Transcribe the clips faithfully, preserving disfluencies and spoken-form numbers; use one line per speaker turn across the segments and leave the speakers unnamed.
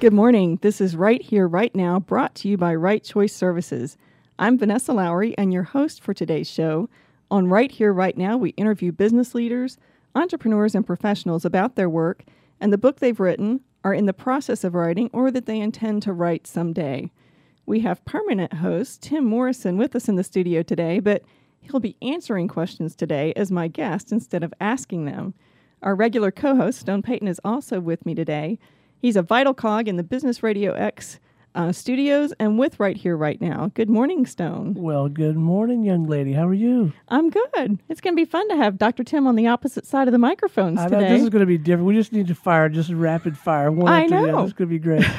Good morning. This is Right Here, Right Now, brought to you by Right Choice Services. I'm Vanessa Lowry and your host for today's show. On Right Here, Right Now, we interview business leaders, entrepreneurs, and professionals about their work and the book they've written, are in the process of writing, or that they intend to write someday. We have permanent host Tim Morrison with us in the studio today, but he'll be answering questions today as my guest instead of asking them. Our regular co-host, Stone Payton, is also with me today. He's a vital cog in the Business Radio X uh, studios and with Right Here, Right Now. Good morning, Stone.
Well, good morning, young lady. How are you?
I'm good. It's going to be fun to have Doctor Tim on the opposite side of the microphones
I
today.
know, this is going to be different. We just need to fire just rapid fire. One
I
after
know.
The other. It's going to be great.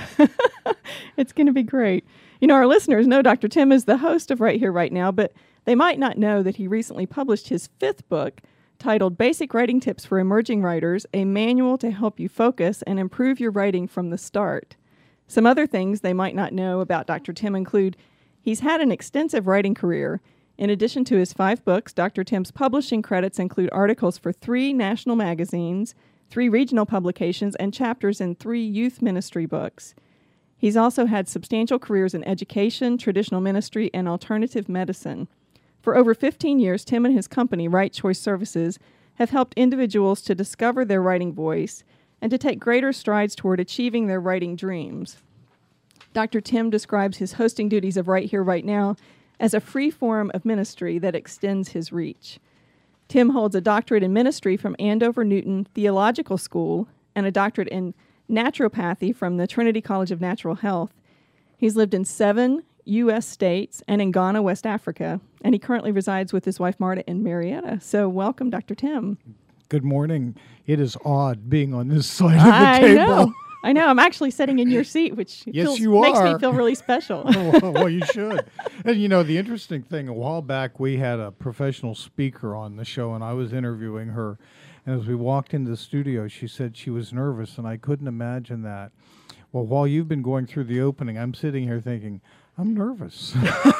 It's going to be great. You know, our listeners know Doctor Tim is the host of Right Here, Right Now, but they might not know that he recently published his fifth book, titled Basic Writing Tips for Emerging Writers, a manual to help you focus and improve your writing from the start. Some other things they might not know about Doctor Tim include he's had an extensive writing career. In addition to his five books, Doctor Tim's publishing credits include articles for three national magazines, three regional publications, and chapters in three youth ministry books. He's also had substantial careers in education, traditional ministry, and alternative medicine. For over fifteen years, Tim and his company, Right Choice Services, have helped individuals to discover their writing voice and to take greater strides toward achieving their writing dreams. Doctor Tim describes his hosting duties of Right Here, Right Now as a free form of ministry that extends his reach. Tim holds a doctorate in ministry from Andover Newton Theological School and a doctorate in naturopathy from the Trinity College of Natural Health. He's lived in seven U S states and in Ghana, West Africa, and he currently resides with his wife Marta in Marietta. So welcome, Doctor Tim.
Good morning. It is odd being on this side of the
I
table.
know. I know. I'm actually sitting in your seat, which
Yes,
feels,
you
makes
are.
me feel really special.
well, well, you should. And you know, the interesting thing, a while back we had a professional speaker on the show, and I was interviewing her. And as we walked into the studio, she said she was nervous, and I couldn't imagine that. Well, while you've been going through the opening, I'm sitting here thinking, I'm nervous.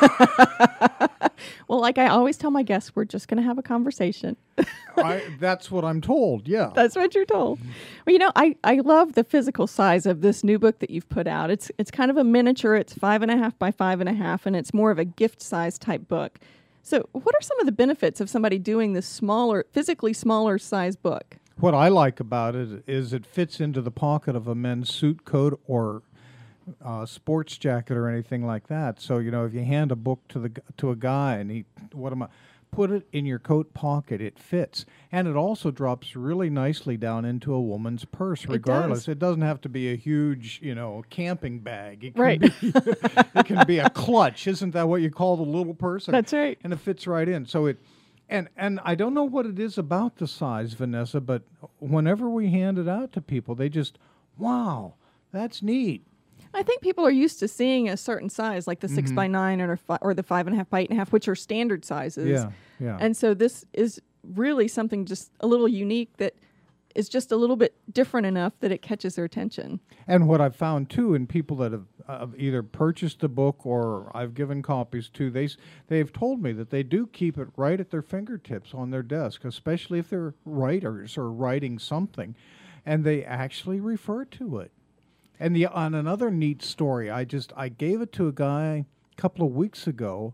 Well, like I always tell my guests, we're just going to have a conversation.
I, that's what I'm told, yeah.
That's what you're told. Well, you know, I, I love the physical size of this new book that you've put out. It's it's kind of a miniature. It's five and a half by five and a half, and it's more of a gift size type book. So what are some of the benefits of somebody doing this smaller, physically smaller size book?
What I like about it is it fits into the pocket of a men's suit coat or uh, sports jacket or anything like that. So, you know, if you hand a book to the to a guy and he, what am I, put it in your coat pocket, it fits. And it also drops really nicely down into a woman's purse, regardless.
It,
it doesn't have to be a huge, you know, camping bag. It can
right.
Be, it can be a clutch. Isn't that what you call the little purse?
That's right.
And it fits right in. So it, And and I don't know what it is about the size, Vanessa, but whenever we hand it out to people, they just, wow, that's neat.
I think people are used to seeing a certain size, like the mm-hmm. six by nine or fi- or the five and a half by eight and a half, which are standard sizes.
Yeah, yeah.
And so this is really something just a little unique that is just a little bit different enough that it catches their attention.
And what I've found too, in people that have uh, either purchased the book or I've given copies to, they they've told me that they do keep it right at their fingertips on their desk, especially if they're writers or writing something, and they actually refer to it. And the on another neat story, I just I gave it to a guy a couple of weeks ago.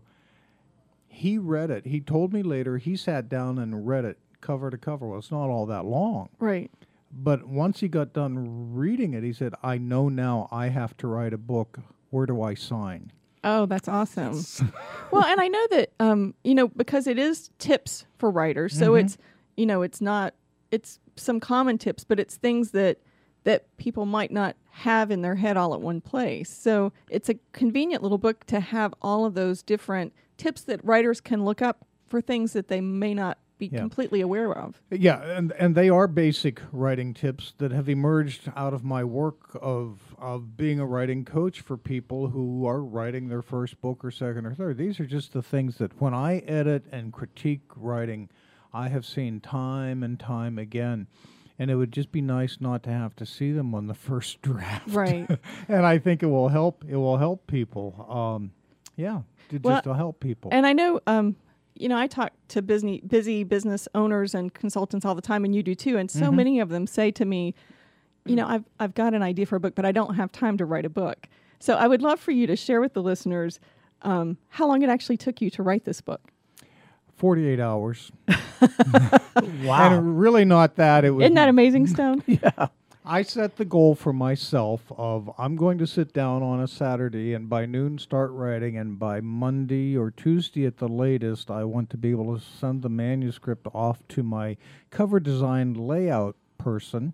He read it. He told me later he sat down and read it cover to cover. Well, it's not all that long.
Right.
But once he got done reading it, he said, I know now I have to write a book. Where do I sign?
Oh, that's awesome. Well, and I know that, um, you know, because it is tips for writers. So
Mm-hmm.
it's, you know, it's not, it's some common tips, but it's things that that people might not have in their head all at one place. So it's a convenient little book to have all of those different tips that writers can look up for things that they may not be
Yeah.
completely aware of.
Yeah, and and they are basic writing tips that have emerged out of my work of of being a writing coach for people who are writing their first book or second or third. These are just the things that when I edit and critique writing, I have seen time and time again. And it would just be nice not to have to see them on the first draft.
Right.
And I think it will help. It will help people. Um, yeah, to
Well,
just to help people.
And I know, um, you know, I talk to busy, busy business owners and consultants all the time, and you do too. And so
Mhm.
many of them say to me, you know, I've I've got an idea for a book, but I don't have time to write a book. So I would love for you to share with the listeners um, how long it actually took you to write this book.
forty-eight hours.
Wow.
And really not that. It was
Isn't that amazing, Stone?
Yeah.
I set the goal for myself of I'm going to sit down on a Saturday and by noon start writing, and by Monday or Tuesday at the latest, I want to be able to send the manuscript off to my cover design layout person,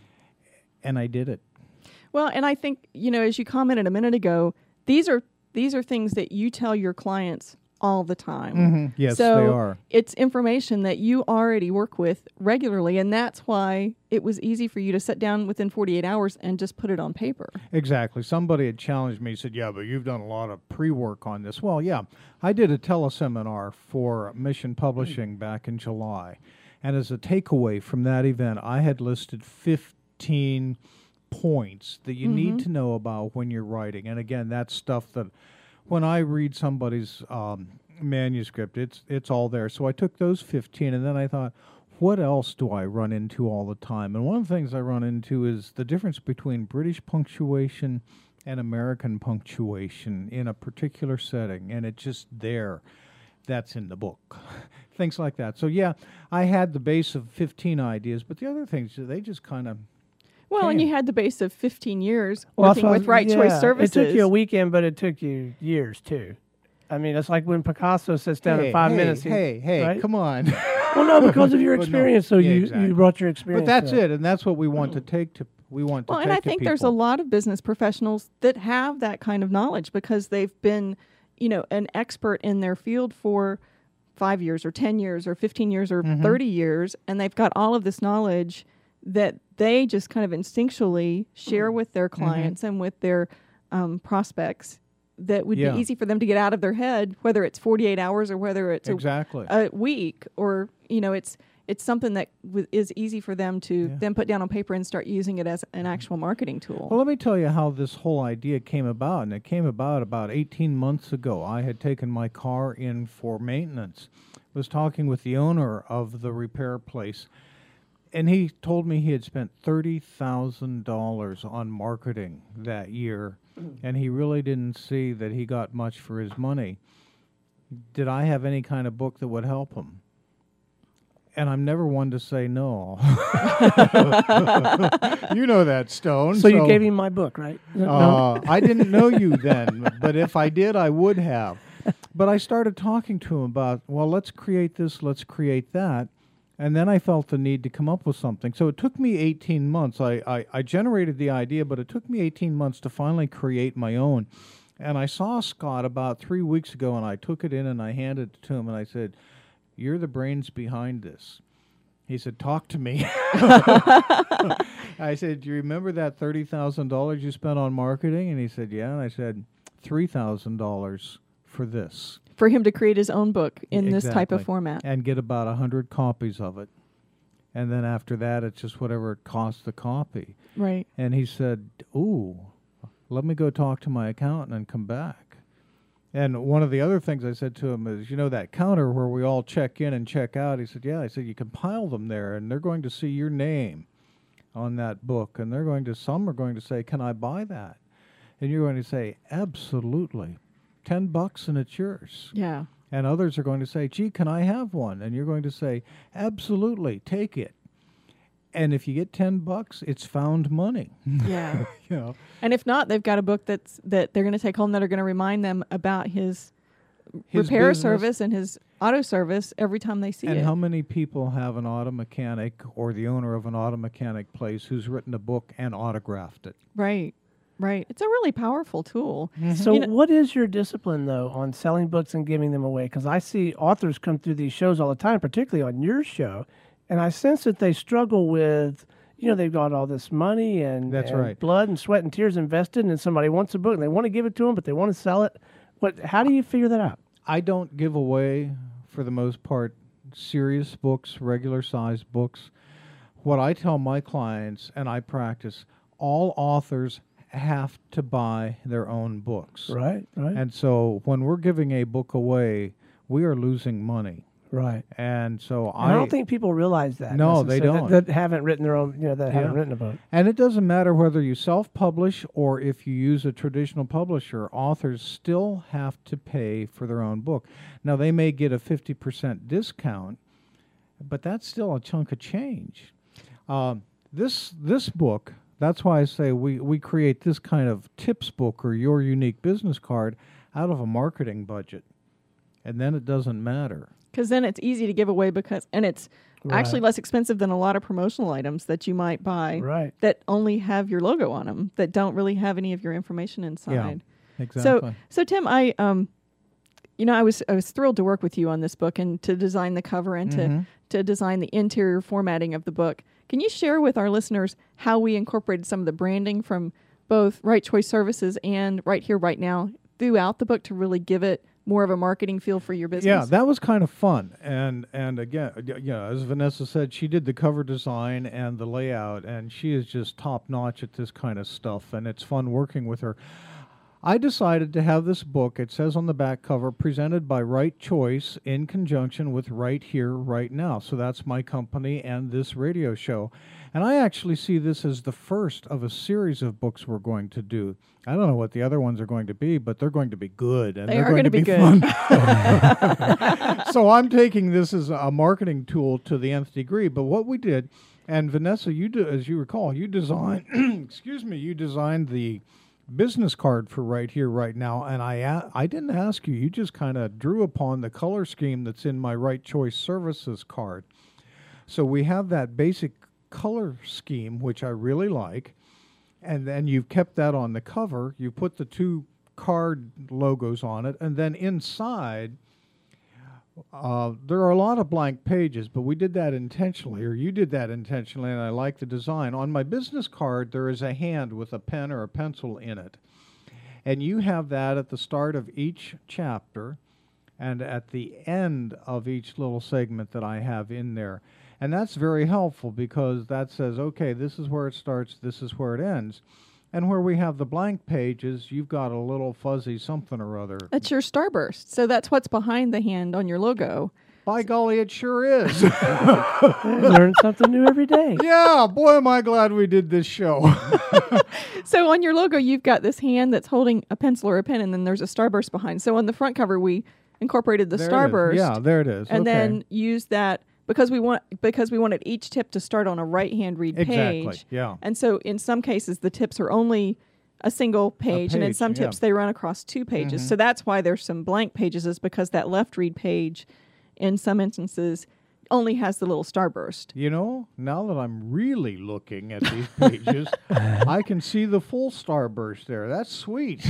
and I did it.
Well, and I think, you know, as you commented a minute ago, these are these are things that you tell your clients all the time.
Mm-hmm. Yes,
so
they are.
It's information that you already work with regularly, and that's why it was easy for you to sit down within forty-eight hours and just put it on paper.
Exactly. Somebody had challenged me, said, yeah, but you've done a lot of pre-work on this. Well, yeah, I did a teleseminar for Mission Publishing back in July. And as a takeaway from that event, I had listed fifteen points that you
Mm-hmm.
need to know about when you're writing. And again, that's stuff that when I read somebody's um, manuscript, it's it's all there. So I took those fifteen, and then I thought, what else do I run into all the time? And one of the things I run into is the difference between British punctuation and American punctuation in a particular setting, and it's just there. That's in the book. Things like that. So, yeah, I had the base of fifteen ideas, but the other things, they just kind of...
Well, and
Damn.
you had the base of fifteen years
Well,
working
that's what I
with
was-
Right
yeah,
Choice Services.
It took you a weekend, but it took you years too. I mean, it's like when Picasso sits down
hey,
in five
hey,
minutes. he-
Hey, hey,
right?
come on.
Well, no, because of your
But no.
experience. So
Yeah,
you,
exactly.
you brought your experience.
But that's
to
it, and that's what we want to take to we want to
Well,
take
and I
to
think there's a
people.
lot of business professionals that have that kind of knowledge because they've been, you know, an expert in their field for five years or ten years or fifteen years or
Mhm.
thirty years, and they've got all of this knowledge that they just kind of instinctually share with their clients and with their um, prospects that would
Yeah.
be easy for them to get out of their head, whether it's forty-eight hours or whether it's a,
Exactly.
a week, or, you know, it's it's something that w- is easy for them to
Yeah.
then put down on paper and start using it as an actual marketing tool.
Well, let me tell you how this whole idea came about, and it came about about eighteen months ago. I had taken my car in for maintenance, was talking with the owner of the repair place, and he told me he had spent thirty thousand dollars on marketing that year, and he really didn't see that he got much for his money. Did I have any kind of book that would help him? And I'm never one to say no. You know that, Stone.
So, you gave him my book, right? No?
Uh, I didn't know you then, but if I did, I would have. But I started talking to him about, well, let's create this, let's create that. And then I felt the need to come up with something. So it took me eighteen months. I, I, I generated the idea, but it took me eighteen months to finally create my own. And I saw Scott about three weeks ago, and I took it in and I handed it to him, and I said, you're the brains behind this. He said, talk to me. I said, do you remember that thirty thousand dollars you spent on marketing? And he said, yeah. And I said, three thousand dollars for this.
For him to create his own book in this type of
Exactly.
format.
And get about one hundred copies of it. And then after that, it's just whatever it costs the copy.
Right.
And he said, ooh, let me go talk to my accountant and come back. And one of the other things I said to him is, you know, that counter where we all check in and check out, he said, yeah. I said, you can pile them there, and they're going to see your name on that book. And they're going to, some are going to say, can I buy that? And you're going to say, absolutely. Ten bucks and it's yours.
Yeah.
And others are going to say, gee, can I have one? And you're going to say, absolutely, take it. And if you get ten bucks, it's found money.
Yeah.
You know.
And if not, they've got a book that's that they're going to take home that are going to remind them about his,
His
repair
business.
service and his auto service every time they see
And
it.
how many people have an auto mechanic or the owner of an auto mechanic place who's written a book and autographed it?
Right. Right. It's a really powerful tool.
So,
You know-
what is your discipline, though, on selling books and giving them away? Because I see authors come through these shows all the time, particularly on your show, and I sense that they struggle with, you know, they've got all this money and,
That's
and
right.
blood and sweat and tears invested, and somebody wants a book and they want to give it to them, but they want to sell it. What? How do you figure that out?
I don't give away, for the most part, serious books, regular sized books. What I tell my clients, and I practice, all authors have to buy their own books.
Right, right.
And so when we're giving a book away, we are losing money.
Right.
And so
And I don't think people realize that.
No, they
necessarily,
don't.
That, that haven't written their own, you know, that
Yeah.
haven't written a book.
And it doesn't matter whether you self-publish or if you use a traditional publisher, authors still have to pay for their own book. Now, they may get a fifty percent discount, but that's still a chunk of change. Um, this this book, that's why I say we, we create this kind of tips book or your unique business card out of a marketing budget. And then it doesn't matter.
Because then it's easy to give away because, and it's
Right.
actually less expensive than a lot of promotional items that you might buy
Right.
that only have your logo on them, that don't really have any of your information inside.
Exactly.
So, so Tim, I, um, you know, I was I was thrilled to work with you on this book and to design the cover and
Mhm.
to to design the interior formatting of the book. Can you share with our listeners how we incorporated some of the branding from both Right Choice Services and Right Here, Right Now throughout the book to really give it more of a marketing feel for your business?
Yeah, that was kind of fun. And and again, y- you know, as Vanessa said, she did the cover design and the layout, and she is just top notch at this kind of stuff, and it's fun working with her. I decided to have this book, it says on the back cover, presented by Right Choice in conjunction with Right Here, Right Now. So that's my company and this radio show. And I actually see this as the first of a series of books we're going to do. I don't know what the other ones are going to be, but they're going to be good. And
They
they're
are
going
gonna
to be,
be good.
fun. So I'm taking this as a marketing tool to the nth degree. But what we did, and Vanessa, you do, as you recall, you designed, excuse me, you designed the business card for Right Here, Right Now, and I a- I didn't ask you. You just kind of drew upon the color scheme that's in my Right Choice Services card. So we have that basic color scheme, which I really like, and then you've kept that on the cover. You put the two card logos on it, and then inside, uh, there are a lot of blank pages, but we did that intentionally, or you did that intentionally, and I like the design. On my business card, there is a hand with a pen or a pencil in it, and you have that at the start of each chapter and at the end of each little segment that I have in there. And that's very helpful because that says, okay, this is where it starts, this is where it ends. And where we have the blank pages, you've got a little fuzzy something or other.
That's your starburst. So that's what's behind the hand on your logo.
By golly, it sure is.
Learn something new every day.
Yeah, boy, am I glad we did this show.
So on your logo, you've got this hand that's holding a pencil or a pen, and then there's a starburst behind. So on the front cover, we incorporated the
There it is.
starburst.
Yeah, there it is.
And
Okay.
then used that because we want because we wanted each tip to start on a right-hand read
Exactly,
page.
yeah.
And so in some cases, the tips are only a single page, and in
page,
some
yeah.
tips they run across two pages.
Mhm.
So that's why there's some blank pages, is because that left read page, in some instances, only has the little starburst.
You know, now that I'm really looking at these pages, I can see the full starburst there. That's sweet.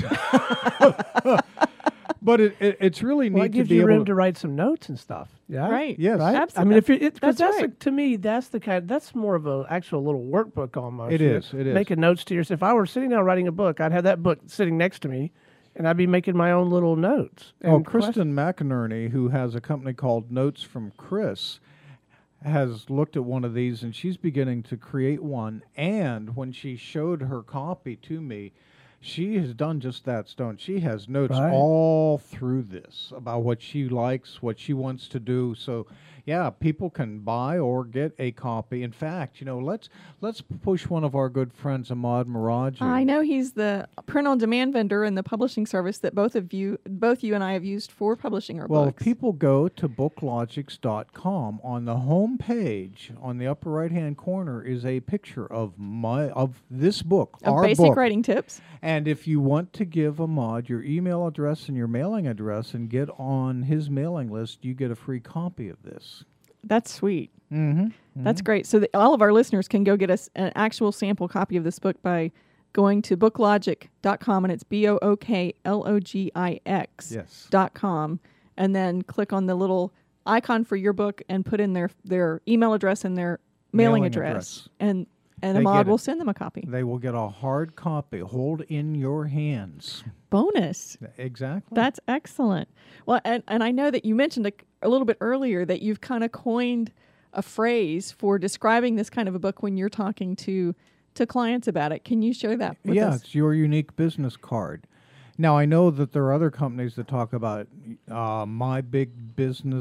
But it, it it's really
Well,
neat
it gives
to be
you
able
room
to,
to write some notes and stuff. Yeah.
Right.
Yes.
Right.
Absolutely.
I mean, if you, it, 'cause
That's
that's,
right.
the, to me, that's the kind. That's more of a actual little workbook almost.
It
You know,
is, it is.
Making notes to yourself. If I were sitting down writing a book, I'd have that book sitting next to me, and I'd be making my own little notes.
Oh,
and
Kristen McInerney, who has a company called Notes from Chris, has looked at one of these, and she's beginning to create one. And when she showed her copy to me, she has done just that, Stone. She has notes
Right.
all through this about what she likes, what she wants to do. So, yeah, people can buy or get a copy. In fact, you know, let's let's push one of our good friends, Ahmad Miraji.
I know he's the print-on-demand vendor and the publishing service that both of you, both you and I, have used for publishing our
Well, if
books.
people go to booklogics dot com, on the home page, on the upper right-hand corner, is a picture of my of this book,
of
our
basic
book.
writing tips.
And if you want to give Ahmad your email address and your mailing address and get on his mailing list, you get a free copy of this.
That's sweet.
Mm-hmm.
That's great. So that all of our listeners can go get us an actual sample copy of this book by going to booklogic dot com, and it's B O O K L O G I X
Yes.
dot com, and then click on the little icon for your book and put in their, their email address and their mailing,
Mailing
address.
address.
And and
They
Ahmad
get
will
it.
send them a copy.
They will get a hard copy. Hold in your hands.
Bonus.
Exactly.
That's excellent. Well, and, and I know that you mentioned a, a little bit earlier that you've kind of coined a phrase for describing this kind of a book when you're talking to to clients about it. Can you share that with
yeah,
us?
it's your unique business card. Now, I know that there are other companies that talk about uh, my big business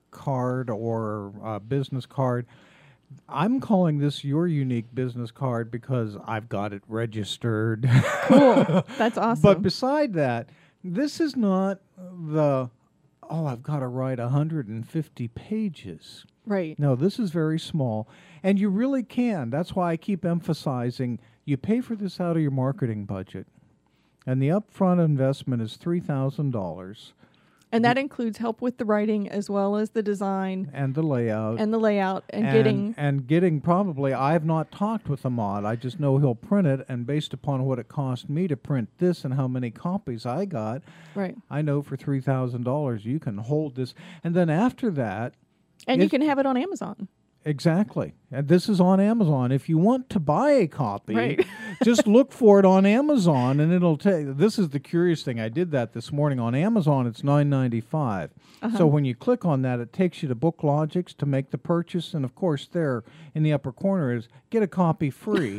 card or uh, business card. I'm calling this your unique business card because I've got it registered.
Cool. That's awesome.
But beside that, this is not the, oh, I've got to write one hundred fifty pages.
Right.
No, this is very small. And you really can. That's why I keep emphasizing you pay for this out of your marketing budget. And the upfront investment is three thousand dollars.
And that includes help with the writing as well as the design
And the layout.
and the layout and,
and
getting...
And getting probably, I have not talked with Ahmad. I just know he'll print it. And based upon what it cost me to print this and how many copies I got,
Right.
I know for three thousand dollars you can hold this. And then after that...
And you
It's-
can have it on Amazon.
Exactly. And this is on Amazon. If you want to buy a copy,
Right.
just look for it on Amazon and it'll take. This is the curious thing. I did that this morning on Amazon. It's nine ninety-five.
Uh-huh.
So when you click on that, it takes you to BookLogix to make the purchase. And of course, there in the upper corner is get a copy free.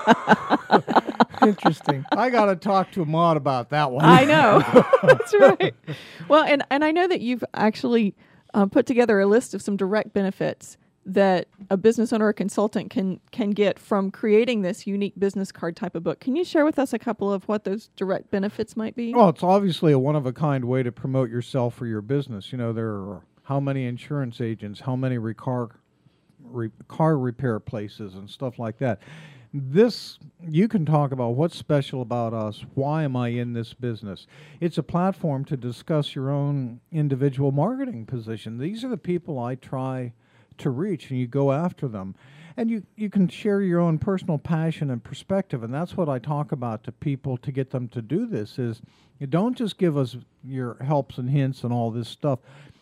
Interesting.
I got to talk to Ahmad about that one.
I know. That's right. Well, and, and I know that you've actually uh, put together a list of some direct benefits that a business owner or consultant can can get from creating this unique business card type of book. Can you share with us a couple of what those direct benefits might be?
Well, it's obviously a one-of-a-kind way to promote yourself or your business. You know, there are how many insurance agents, how many re- car, re- car repair places and stuff like that. This, you can talk about what's special about us. Why am I in this business? It's a platform to discuss your own individual marketing position. These are the people I try to reach, and you go after them. And you, you can share your own personal passion and perspective, and that's what I talk about to people to get them to do this, is you don't just give us your helps and hints and all this stuff.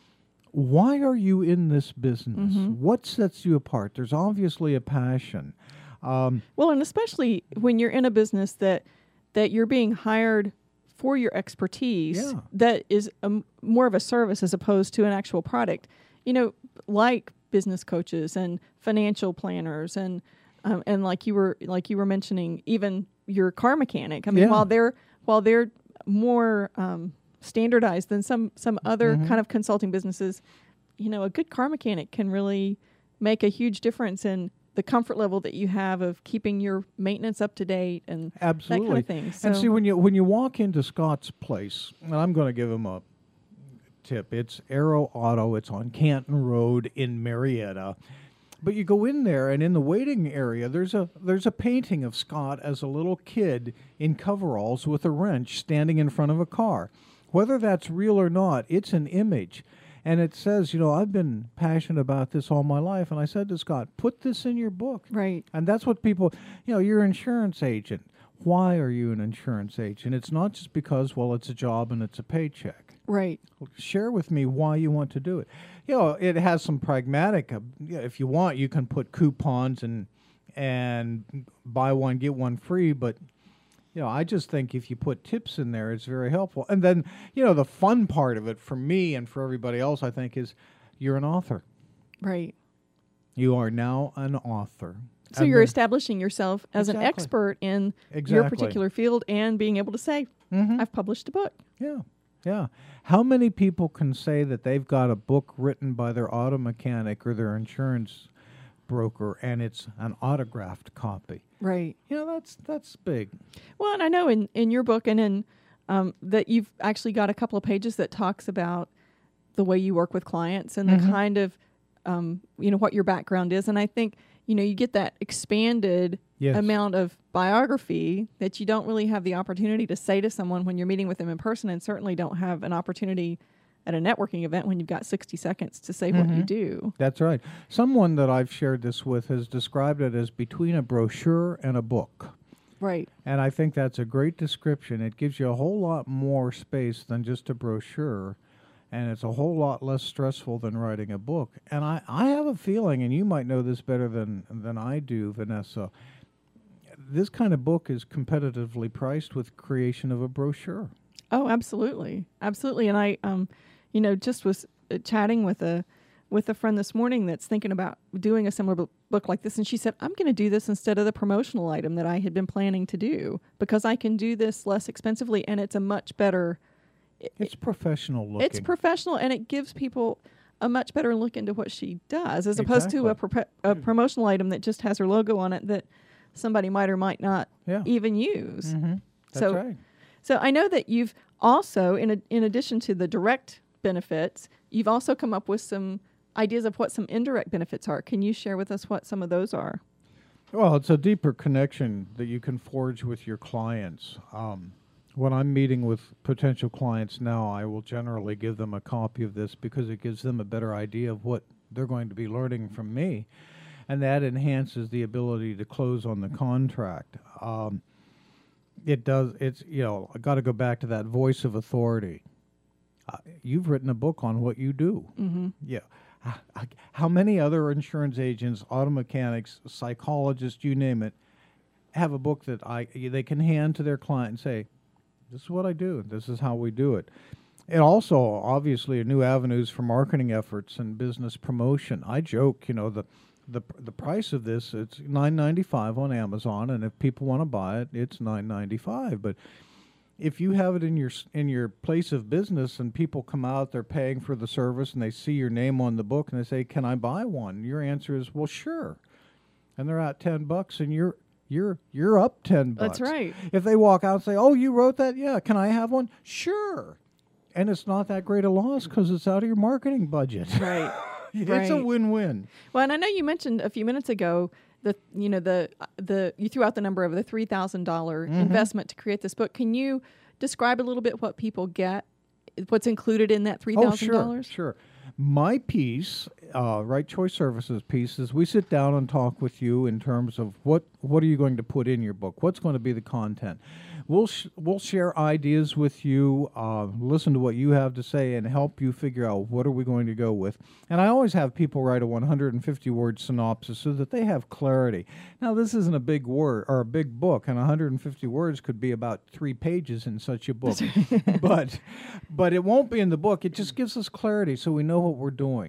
Why are you in this business?
Mm-hmm.
What sets you apart? There's obviously a passion. Um,
Well, and especially when you're in a business that that you're being hired for your expertise,
Yeah.
that is a m more of a service as opposed to an actual product. You know, like business coaches and financial planners, and um, and like you were like you were mentioning, even your car mechanic. I mean,
Yeah.
while they're while they're more um, standardized than some some other
Mhm.
kind of consulting businesses, you know, a good car mechanic can really make a huge difference in the comfort level that you have of keeping your maintenance up to date and
absolutely.
that kind of thing. So,
And see, when you when you walk into Scott's place, and I'm going to give him a tip. It's Aero Auto. It's on Canton Road in Marietta. But you go in there, and in the waiting area, there's a there's a painting of Scott as a little kid in coveralls with a wrench standing in front of a car. Whether that's real or not, it's an image. And it says, you know, I've been passionate about this all my life. And I said to Scott, put this in your book.
right.
And that's what people, you know, you're an insurance agent. Why are you an insurance agent? It's not just because, well, it's a job and it's a paycheck.
Right.
Share with me why you want to do it. You know, it has some pragmatic. Uh, yeah, if you want, you can put coupons and and buy one get one free. But you know, I just think if you put tips in there, it's very helpful. And then, you know, the fun part of it for me and for everybody else, I think, is you're an author.
Right.
You are now an author.
So
And
you're
then-
establishing yourself as an
Exactly.
expert in your
Exactly.
particular field and being able to say,
Mhm.
I've published a book.
Yeah, yeah. How many people can say that they've got a book written by their auto mechanic or their insurance broker, and it's an autographed copy?
Right.
You know, that's that's big.
Well, and I know in, in your book and in um, that you've actually got a couple of pages that talks about the way you work with clients and
Mhm.
the kind of, um, you know, what your background is. And I think, you know, you get that expanded
Yes.
amount of biography that you don't really have the opportunity to say to someone when you're meeting with them in person, and certainly don't have an opportunity at a networking event when you've got sixty seconds to say what you
Mhm.
do.
That's right. Someone that I've shared this with has described it as between a brochure and a book.
Right.
And I think that's a great description. It gives you a whole lot more space than just a brochure, and it's a whole lot less stressful than writing a book. And I, I have a feeling, and you might know this better than, than I do, Vanessa, this kind of book is competitively priced with creation of a brochure.
Oh, absolutely, absolutely. And I, um, you know, just was uh, chatting with a with a friend this morning that's thinking about doing a similar bu- book like this, and she said, "I'm going to do this instead of the promotional item that I had been planning to do because I can do this less expensively, and it's a much better.
It's professional looking.
It's professional, and it gives people a much better look into what she does, as opposed to a, pro- a promotional item that just has her logo on it that somebody might or might not
Yeah.
even use.
Mm-hmm. That's
so,
right.
So I know that you've also, in a, in addition to the direct benefits, you've also come up with some ideas of what some indirect benefits are. Can you share with us what some of those are?
Well, it's a deeper connection that you can forge with your clients. Um, when I'm meeting with potential clients now, I will generally give them a copy of this because it gives them a better idea of what they're going to be learning from me, and that enhances the ability to close on the contract. Um, it does. It's, you know, I got to go back to that voice of authority. Uh, you've written a book on what you do.
Mm-hmm.
Yeah. How many other insurance agents, auto mechanics, psychologists, you name it, have a book that I they can hand to their client and say, this is what I do, this is how we do it. It also, obviously, new avenues for marketing efforts and business promotion. I joke, you know, the the the price of this, it's nine ninety-five on Amazon, and if people want to buy it, it's nine ninety-five. But if you have it in your in your place of business and people come out, they're paying for the service, and they see your name on the book and they say, "Can I buy one?" Your answer is, "Well, sure." And they're at ten bucks, and you're you're you're up ten bucks.
That's right.
If they walk out and say, "Oh, you wrote that? Yeah, can I have one?" Sure. And it's not that great a loss because it's out of your marketing budget.
Right.
It's
right.
a win-win.
Well, and I know you mentioned a few minutes ago the you know the the you threw out the number of the three thousand dollar
Mm-hmm.
investment to create this book. Can you describe a little bit what people get, what's included in that three
Oh,
thousand
sure,
dollars?
sure. My piece, uh, Right Choice Services piece, is we sit down and talk with you in terms of what what are you going to put in your book? What's going to be the content? We'll sh- we'll share ideas with you, uh, listen to what you have to say, and help you figure out what are we going to go with. And I always have people write a one hundred fifty word synopsis so that they have clarity. Now, this isn't a big word or a big book, and one hundred fifty words could be about three pages in such a book. but but it won't be in the book. It just gives us clarity so we know what we're doing.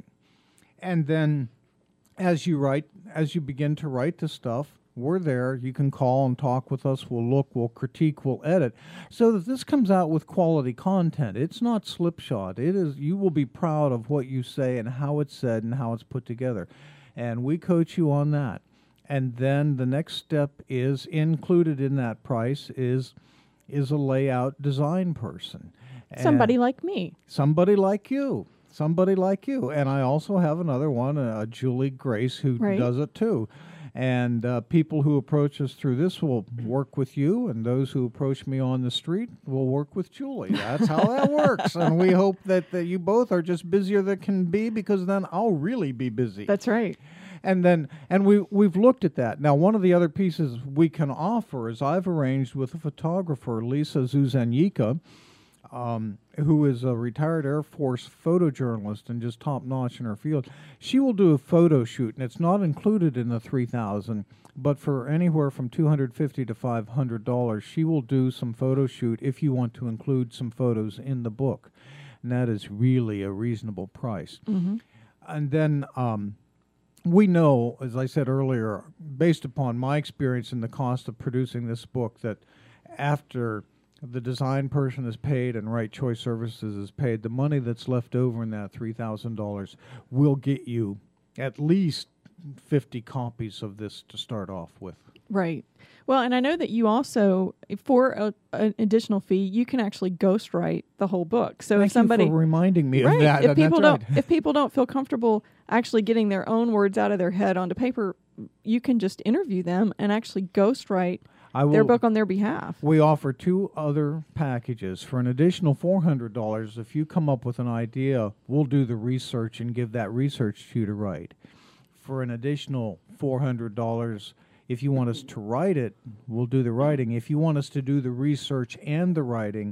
And then as you write, as you begin to write the stuff, we're there. You can call and talk with us. We'll look, we'll critique, we'll edit, so that this comes out with quality content. It's not slipshod. It is. You will be proud of what you say and how it's said and how it's put together. And we coach you on that. And then the next step is included in that price is is a layout design person.
Somebody
And
like me.
somebody like you. Somebody like you. And I also have another one, uh, Julie Grace, who
Right.
does it too. And uh, people who approach us through this will work with you, and those who approach me on the street will work with Julie. That's how that works. And we hope that, that you both are just busier than can be, because then I'll really be busy.
That's right.
And then, and we we've looked at that. Now, one of the other pieces we can offer is I've arranged with a photographer, Lisa Zuzanyika, um, who is a retired Air Force photojournalist and just top notch in her field. She will do a photo shoot, and it's not included in the three thousand. But for anywhere from two hundred fifty to five hundred dollars, she will do some photo shoot if you want to include some photos in the book, and that is really a reasonable price.
Mm-hmm.
And then. Um, We know, as I said earlier, based upon my experience in the cost of producing this book, that after the design person is paid and Right Choice Services is paid, the money that's left over in that three thousand dollars will get you at least fifty copies of this to start off with.
Right. Well, and I know that you also, for a, an additional fee, you can actually ghostwrite the whole book. So
Thank
if somebody
you for reminding me
right,
of that.
if
and
people
that's
don't
right.
if people don't feel comfortable actually getting their own words out of their head onto paper, you can just interview them and actually ghostwrite
I will,
their book on their behalf.
We offer two other packages. For an additional four hundred dollars, if you come up with an idea, we'll do the research and give that research to you to write. For an additional four hundred dollars, if you want us to write it, we'll do the writing. If you want us to do the research and the writing,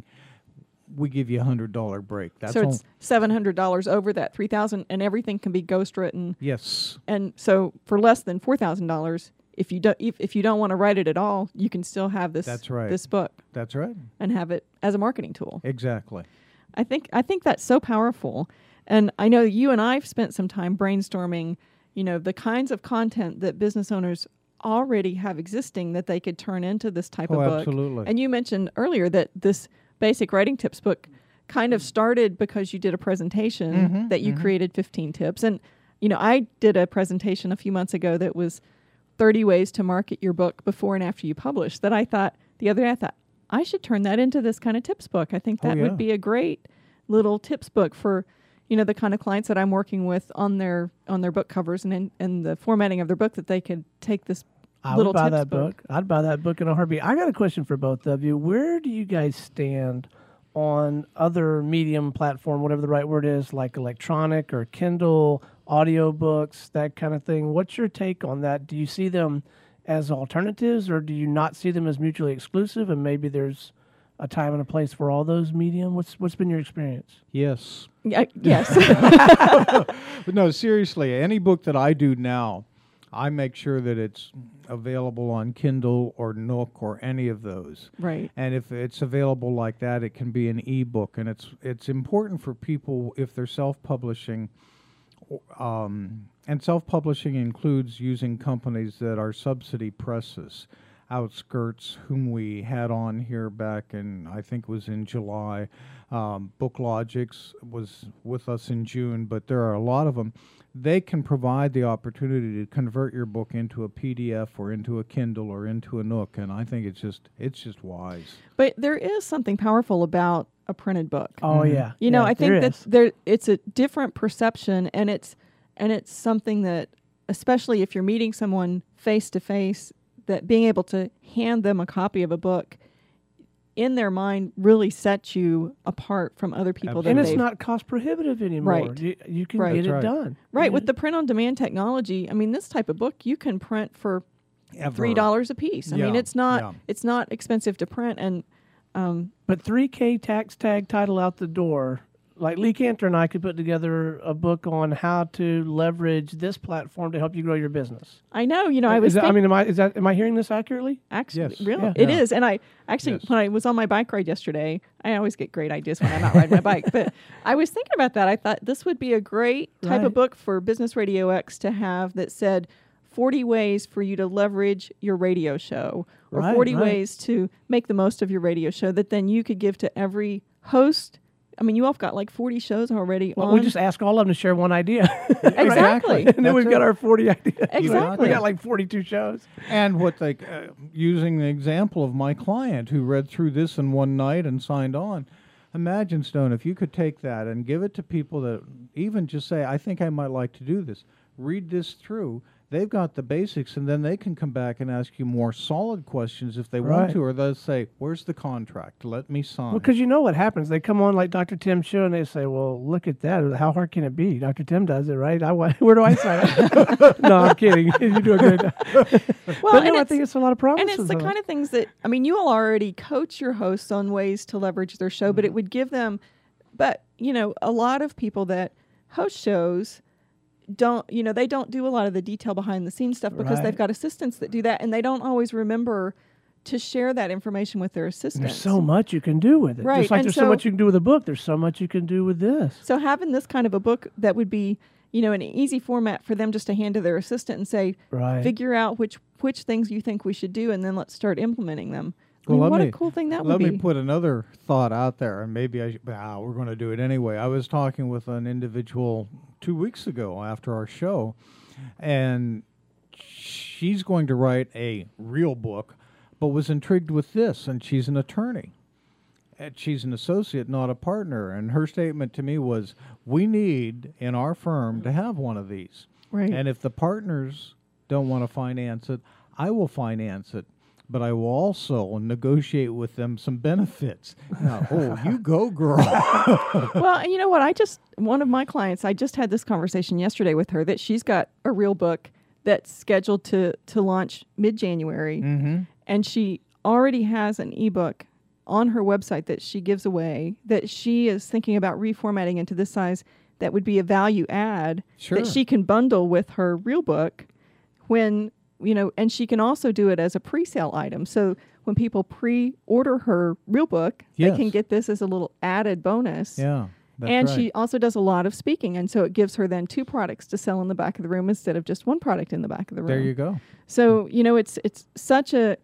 we give you a one hundred dollars break. That's
so
all.
it's seven hundred dollars over that three thousand dollars, and everything can be ghostwritten.
Yes.
And so for less than four thousand dollars, if you don't if, if you don't want to write it at all, you can still have this
That's right.
this book
That's right.
and have it as a marketing tool.
Exactly.
I think I think that's so powerful. And I know you and I've spent some time brainstorming, you know, the kinds of content that business owners already have existing that they could turn into this type
Oh,
of book.
absolutely.
And you mentioned earlier that this basic writing tips book kind of started because you did a presentation
Mhm,
that you
mhm.
created fifteen tips. And, you know, I did a presentation a few months ago that was thirty ways to market your book before and after you publish, that I thought the other day, I thought, I should turn that into this kind of tips book. I think
Oh,
that
yeah.
would be a great little tips book for, you know, the kind of clients that I'm working with on their on their book covers and in, in the formatting of their book, that they could take this
I
little
would buy
tips
that book. I'd buy that book in a heartbeat. I got a question for both of you. Where do you guys stand on other medium platform, whatever the right word is, like electronic or Kindle, audiobooks, that kind of thing? What's your take on that? Do you see them as alternatives, or do you not see them as mutually exclusive, and maybe there's a time and a place for all those medium? What's what's been your experience?
Yes.
Yeah, yes.
But no, seriously, any book that I do now, I make sure that it's available on Kindle or Nook or any of those.
Right.
And if it's available like that, it can be an ebook. And it's it's important for people, if they're self-publishing, um, and self-publishing includes using companies that are subsidy presses. Outskirts, whom we had on here back in, I think it was in July. Um, BookLogix was with us in June, but there are a lot of them. They can provide the opportunity to convert your book into a P D F or into a Kindle or into a Nook, and I think it's just it's just wise.
But there is something powerful about a printed book.
Oh
Mhm.
yeah,
You know,
Yeah,
I think
there
that
is.
there it's a different perception, and it's and it's something that, especially if you're meeting someone face to face, that being able to hand them a copy of a book in their mind really sets you apart from other people.
Absolutely.
and
that
it's
they've-
not cost prohibitive anymore.
Right.
You, you can
Right.
get
That's
it
right.
done.
right
Yeah.
with the print-on-demand technology. I mean, this type of book you can print for
Ever.
three dollars a piece. I mean,
Yeah,
it's not
yeah.
it's not expensive to print, and um,
But three K tax tag title out the door. Like Lee Cantor and I could put together a book on how to leverage this platform to help you grow your business.
I know. You know, I was.
Is that, I
think-
mean, am I is that am I hearing this accurately?
Actually,
Yes.
really,
Yeah.
it
Yeah.
is. And I actually,
Yes.
when I was on my bike ride yesterday, I always get great ideas when I'm not riding my bike. But I was thinking about that. I thought this would be a great type
Right.
of book for Business Radio X to have that said forty ways for you to leverage your radio show, or
Right,
forty
right.
ways to make the most of your radio show that then you could give to every host. I mean, you all have got like forty shows already
Well,
on.
we just ask all of them to share one idea.
Exactly.
and then we've
That's
got
it.
our forty ideas.
Exactly.
We got like forty-two shows.
And what they, uh, using the example of my client who read through this in one night and signed on, imagine, Stone, if you could take that and give it to people that even just say, I think I might like to do this, read this through. They've got the basics, and then they can come back and ask you more solid questions if they want
Right.
to, or they'll say, where's the contract? Let me sign.
Well, because you know what happens. They come on like Doctor Tim's show and they say, well, look at that. How hard can it be? Doctor Tim does it, right? I, wa- where do I sign up? No, I'm kidding. You do a great job.
well,
But
and
no, I
it's-
think it's a lot of promises.
And it's the
of it.
kind of things that, I mean, you all already coach your hosts on ways to leverage their show, but it would give them, but, you know, a lot of people that host shows don't, you know, they don't do a lot of the detail behind the scenes stuff because
Right.
they've got assistants that do that, and they don't always remember to share that information with their assistants.
There's so much you can do with it.
Right,
Just like
and
there's so,
so-
much you can do with a book, there's so much you can do with this.
So having this kind of a book that would be, you know, an easy format for them just to hand to their assistant and say,
Right.
figure out which which things you think we should do, and then let's start implementing them. I
Well,
mean,
let
what
me-
a cool thing that
Let
would be.
me put another thought out there, and maybe I should, ah, we're going to do it anyway. I was talking with an individual two weeks ago after our show, and she's going to write a real book, but was intrigued with this, and she's an attorney. And she's an associate, not a partner, and her statement to me was, we need in our firm to have one of these.
Right.
And if the partners don't want to finance it, I will finance it. But I will also negotiate with them some benefits. Now, oh, you go, girl.
Well, and you know what? I just, one of my clients, I just had this conversation yesterday with her that she's got a real book that's scheduled to, to launch mid-January.
Mm-hmm.
And she already has an ebook on her website that she gives away that she is thinking about reformatting into this size that would be a value add
Sure.
that she can bundle with her real book when, you know, and she can also do it as a pre-sale item. So when people pre-order her real book,
Yes.
they can get this as a little added bonus.
Yeah. That's
and
right.
she also does a lot of speaking, and so it gives her then two products to sell in the back of the room instead of just one product in the back of the room.
There you go.
So, you know, it's it's such a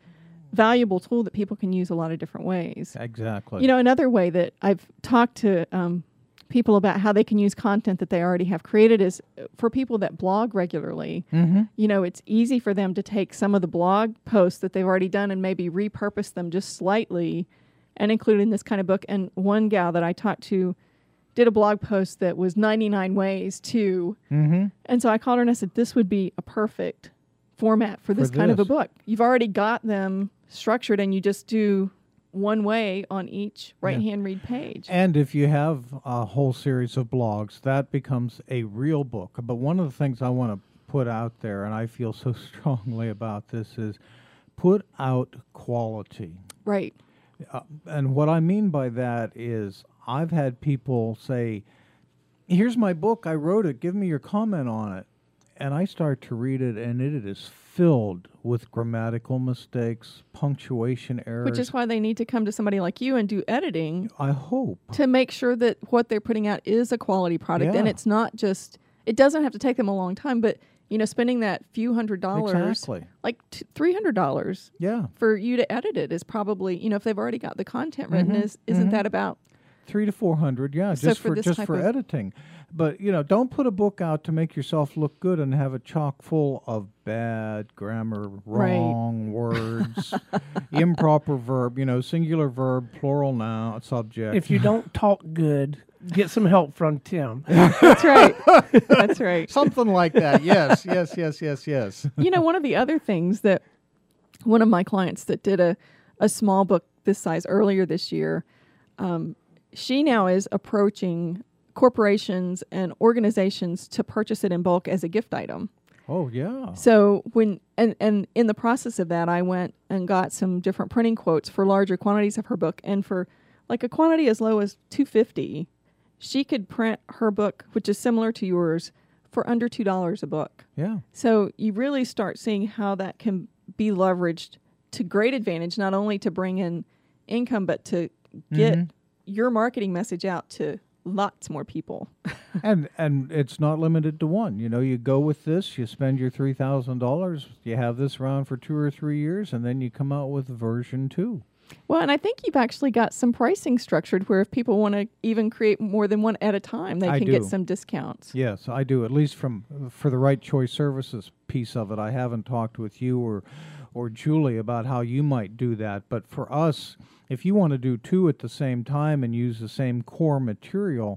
valuable tool that people can use a lot of different ways.
Exactly.
You know, another way that I've talked to um, people about how they can use content that they already have created is uh, for people that blog regularly.
Mm-hmm.
You know, it's easy for them to take some of the blog posts that they've already done and maybe repurpose them just slightly and include in this kind of book. And one gal that I talked to did a blog post that was ninety-nine ways to,
Mm-hmm.
and so I called her and I said, this would be a perfect format for this
For
kind of a
this.
book. You've already got them structured and you just do one way on each right-hand read page.
And if you have a whole series of blogs, that becomes a real book. But one of the things I want to put out there, and I feel so strongly about this, is put out quality.
Right.
Uh, and what I mean by that is I've had people say, here's my book, I wrote it, give me your comment on it. And I start to read it, and it is filled with grammatical mistakes, punctuation errors.
Which is why they need to come to somebody like you and do editing
I hope.
to make sure that what they're putting out is a quality product. And
Yeah.
it's not just, it doesn't have to take them a long time, but, you know, spending that few hundred dollars,
Exactly.
like t- three hundred dollars
Yeah.
for you to edit it is probably, you know, if they've already got the content written,
Mhm,
is, isn't
mhm.
that about?
Three to four hundred, yeah,
So
just
for
for,
this
just
type
for
of-
editing. But you know, don't put a book out to make yourself look good and have it chock full of bad grammar,
Right.
wrong words, improper verb. You know, singular verb, plural noun, subject.
If you don't talk good, get some help from Tim.
That's right. That's right.
something like that. Yes, yes, yes, yes, yes.
You know, one of the other things that one of my clients that did a, a small book this size earlier this year, um, she now is approaching corporations and organizations to purchase it in bulk as a gift item.
Oh yeah.
So when and, and in the process of that, I went and got some different printing quotes for larger quantities of her book, and for like a quantity as low as two fifty, she could print her book, which is similar to yours, for under two dollars a book.
Yeah.
So you really start seeing how that can be leveraged to great advantage, not only to bring in income, but to get
Mhm.
your marketing message out to lots more people.
and and it's not limited to one. You know, you go with this, you spend your three thousand dollars, you have this around for two or three years, and then you come out with version two.
Well, and I think you've actually got some pricing structured where if people want to even create more than one at a time, they
I
can get
do.
some discounts.
Yes, I do. At least from for the Right Choice Services piece of it, I haven't talked with you or or Julie about how you might do that. But for us, if you want to do two at the same time and use the same core material,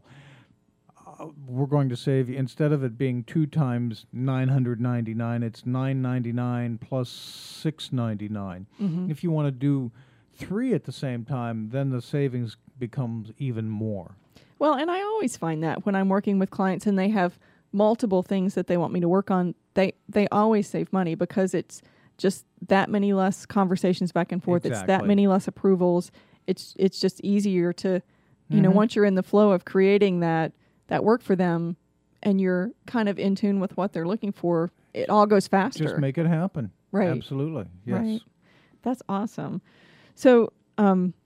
uh, we're going to save you, instead of it being two times nine hundred ninety-nine, it's nine ninety-nine plus six ninety-nine.
Mhm.
If you want to do three at the same time, then the savings becomes even more.
Well, and I always find that when I'm working with clients and they have multiple things that they want me to work on, they, they always save money because it's just that many less conversations back and forth. It's that
Exactly.
many less approvals. It's it's just easier to, you know,
Mhm.
once you're in the flow of creating that that work for them and you're kind of in tune with what they're looking for, it all goes faster.
Just make it happen.
Right.
Absolutely. Yes.
Right. That's awesome. So, um,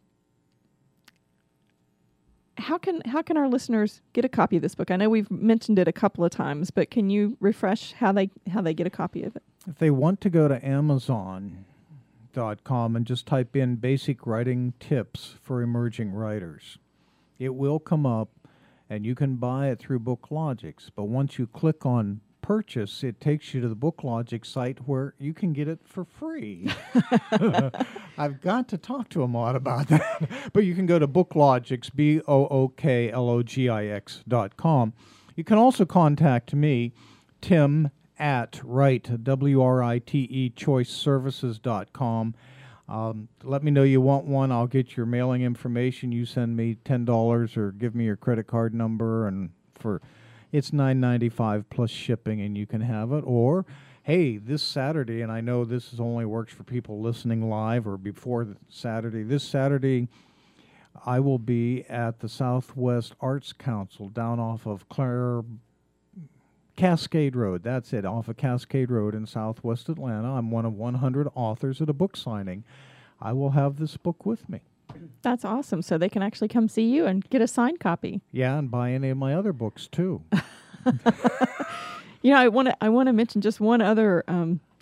how can how can our listeners get a copy of this book? I know we've mentioned it a couple of times, but can you refresh how they how they get a copy of it?
If they want to go to Amazon dot com and just type in basic writing tips for emerging writers, it will come up and you can buy it through BookLogix. But once you click on purchase, it takes you to the BookLogix site where you can get it for free. I've got to talk to Ahmad about that. But you can go to BookLogix, B O O K L O G I X dot com. You can also contact me, Tim, at Write, W R I T E, choice services dot com. Um, let me know you want one. I'll get your mailing information. You send me ten dollars or give me your credit card number, and for it's nine ninety-five plus shipping, and you can have it. Or, hey, this Saturday, and I know this is only works for people listening live or before the Saturday. This Saturday, I will be at the Southwest Arts Council down off of Clare Cascade Road. That's it, off of Cascade Road in Southwest Atlanta. I'm one of one hundred authors at a book signing. I will have this book with me.
That's awesome. So they can actually come see you and get a signed copy.
Yeah, and buy any of my other books too.
You know, I want to I want to mention just one other um,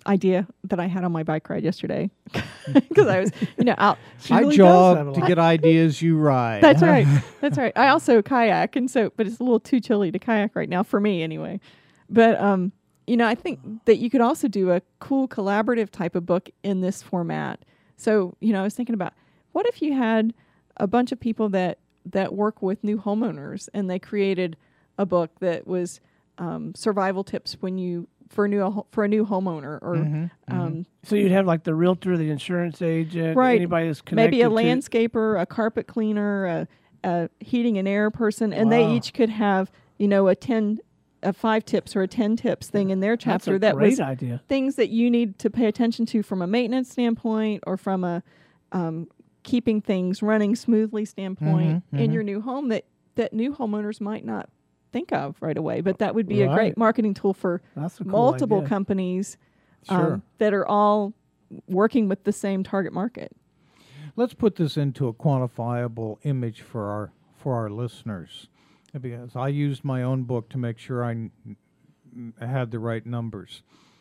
idea that I had on my bike ride yesterday because I was, you know, out.
She
I
really does have
jog
a
to
lot.
get ideas. You ride.
That's right. That's right. I also kayak, and so, but it's a little too chilly to kayak right now for me, anyway. But um, you know, I think that you could also do a cool collaborative type of book in this format. So, you know, I was thinking about what if you had a bunch of people that that work with new homeowners, and they created a book that was um, survival tips when you for a new for a new homeowner, or
Mhm,
um,
So you'd have like the realtor, the insurance agent,
Right.
anybody that's connected
maybe a
to-
landscaper, a carpet cleaner, a, a heating and air person, and they
Wow.
each could have, you know, a ten, a five tips or a ten tips thing in their
That's
chapter
a
that
great
was
idea.
things that you need to pay attention to from a maintenance standpoint, or from a um, keeping things running smoothly standpoint
Mhm,
in
mhm.
your new home that that new homeowners might not think of right away. But that would be a
Right.
great marketing tool for
That's a cool
multiple
idea.
companies
Sure.
um, that are all working with the same target market.
Let's put this into a quantifiable image for our for our listeners, because I used my own book to make sure I n- n- had the right numbers.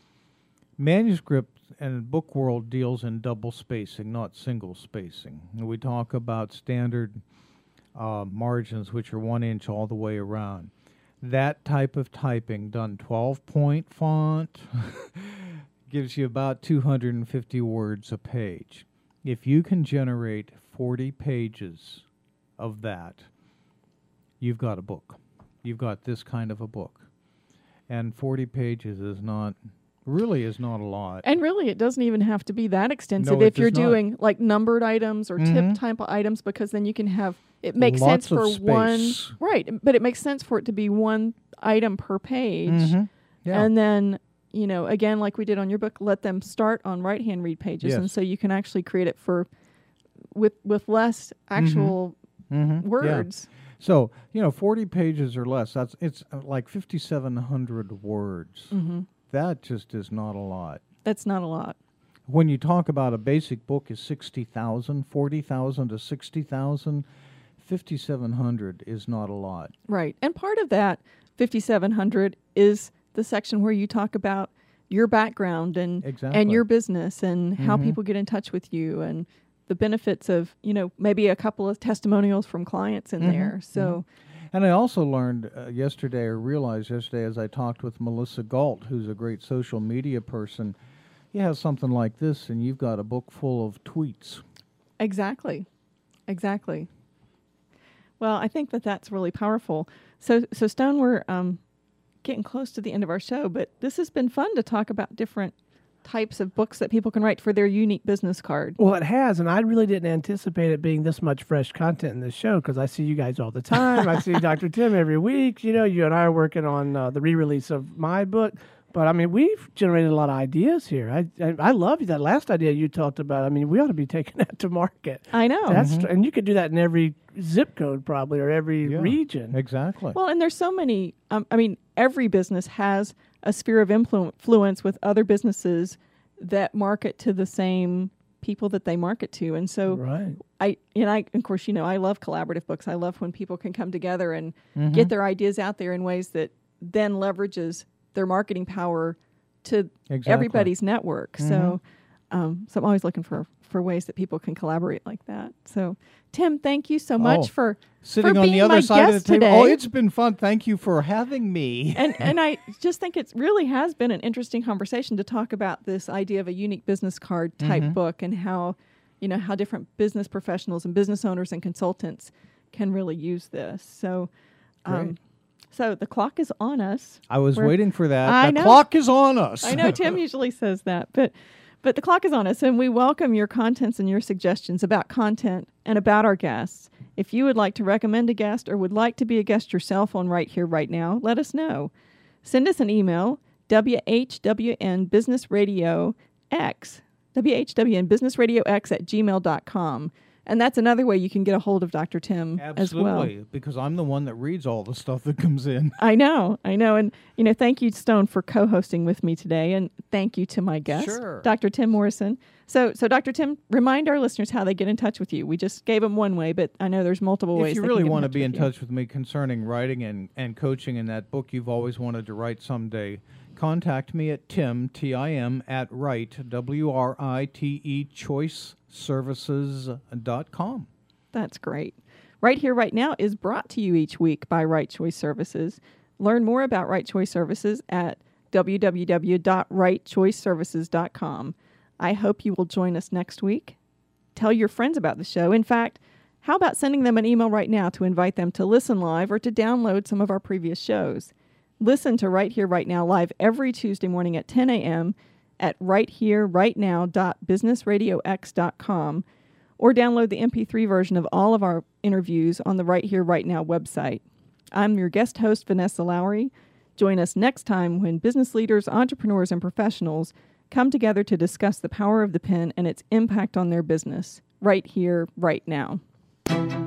Manuscript and book world deals in double spacing, not single spacing. And we talk about standard uh, margins, which are one inch all the way around. That type of typing done twelve point font gives you about two hundred fifty words a page. If you can generate forty pages of that, you've got a book. You've got this kind of a book. And forty pages is not, really is not a lot.
And really, it doesn't even have to be that extensive
No, it
if you're
does not.
doing like numbered items or
Mhm.
tip type of items, because then you can have it makes
Lots
sense
of
for one
space.
right, but it makes sense for it to be one item per page,
Mhm. Yeah.
and then you know again like we did on your book, let them start on right hand read pages, and
Yes.
so you can actually create it for with with less actual
Mhm. Yeah.
words.
So, you know, forty pages or less, that's it's uh, like fifty-seven hundred words.
Mm-hmm.
That just is not a lot.
That's not a lot.
When you talk about a basic book is sixty thousand, forty thousand to sixty thousand, fifty-seven hundred is not a lot.
Right. And part of that fifty-seven hundred is the section where you talk about your background and
Exactly.
and your business and how
Mhm.
people get in touch with you and the benefits of, you know, maybe a couple of testimonials from clients in
Mhm.
there. So,
And I also learned uh, yesterday, or realized yesterday as I talked with Melissa Galt, who's a great social media person, you have something like this and you've got a book full of tweets.
exactly. Exactly. Well, I think that that's really powerful. So, so Stone, we're um, getting close to the end of our show, but this has been fun to talk about different types of books that people can write for their unique business card.
Well, it has, and I really didn't anticipate it being this much fresh content in this show because I see you guys all the time. I see Doctor Tim every week. You know, you and I are working on uh, the re-release of my book. But, I mean, we've generated a lot of ideas here. I I, I love that last idea you talked about. I mean, we ought to be taking that to market.
I know.
That's And you could do that in every zip code probably or every
Yeah,
region.
Exactly.
Well, and there's so many. Um, I mean, every business has a sphere of influ- influence with other businesses that market to the same people that they market to, and so
Right.
I and I, of course, you know, I love collaborative books. I love when people can come together and
Mhm.
get their ideas out there in ways that then leverages their marketing power to
Exactly.
everybody's network.
Mhm.
So, um, so I'm always looking for for ways that people can collaborate like that. So, Tim, thank you so much
Oh.
for
Sitting
for
on
being
the other
my
side of the
guest
table.
today.
Oh, it's been fun. Thank you for having me.
and and I just think it really has been an interesting conversation to talk about this idea of a unique business card type
Mhm.
book and how, you know, how different business professionals and business owners and consultants can really use this. So, um,
Great.
so the clock is on us.
I was
We're-
waiting for that.
I
the
know.
clock is on us.
I know Tim usually says that, but but the clock is on us, and we welcome your contents and your suggestions about content and about our guests. If you would like to recommend a guest or would like to be a guest yourself on Right Here, Right Now, let us know. Send us an email, W H W N Business Radio X, W H W N Business Radio X at gmail dot com. And that's another way you can get a hold of Doctor Tim as well.
Absolutely, because I'm the one that reads all the stuff that comes in.
I know, I know. And, you know, thank you, Stone, for co-hosting with me today. And thank you to my guest,
Sure.
Doctor Tim Morrison. So, so Doctor Tim, remind our listeners how they get in touch with you. We just gave them one way, but I know there's multiple ways.
If you
they
really
can get
want to
in touch
be in
with you.
touch with me concerning writing and, and coaching in that book you've always wanted to write someday, contact me at Tim, T I M, at Wright, W R I T E, choice services dot com.
That's great. Right Here, Right Now is brought to you each week by Right Choice Services. Learn more about Right Choice Services at w w w dot right choice services dot com. I hope you will join us next week. Tell your friends about the show. In fact, how about sending them an email right now to invite them to listen live or to download some of our previous shows? Listen to Right Here, Right Now live every Tuesday morning at ten a.m. at right here right now dot business radio x dot com or download the M P three version of all of our interviews on the Right Here, Right Now website. I'm your guest host, Vanessa Lowry. Join us next time when business leaders, entrepreneurs, and professionals come together to discuss the power of the pen and its impact on their business. Right Here, Right Now.